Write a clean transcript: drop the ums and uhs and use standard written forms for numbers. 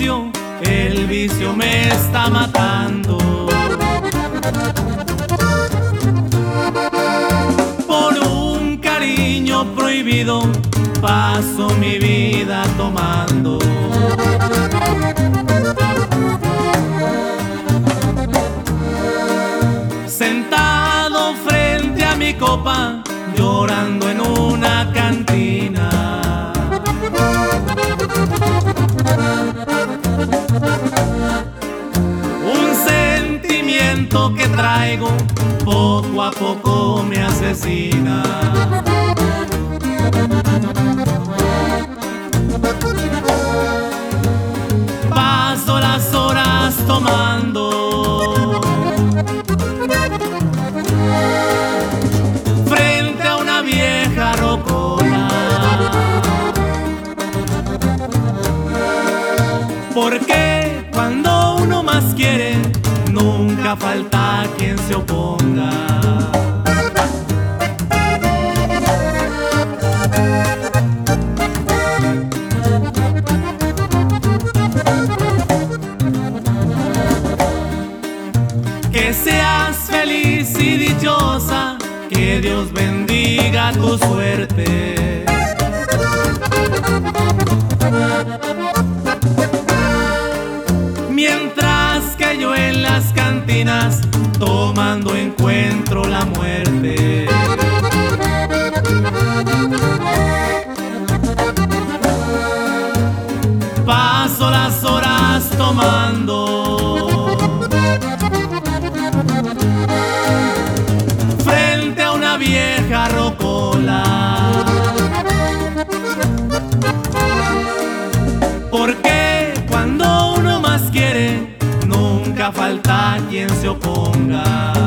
el vicio me está matando. Por un cariño prohibido paso mi vida tomando. Sentado frente a mi copa, llorando en una cantina. Un sentimiento que traigo poco a poco me asesina. Paso las horas tomando frente a una vieja rocola. Porque cuando uno más quiere, nunca falta quien se oponga. Que seas feliz y dichosa, que Dios bendiga tu suerte. Mientras que yo en las cantinas tomando encuentro la muerte. Paso las horas tomando frente a una vieja rocola. Porque cuando uno más quiere, nunca falta quien se oponga.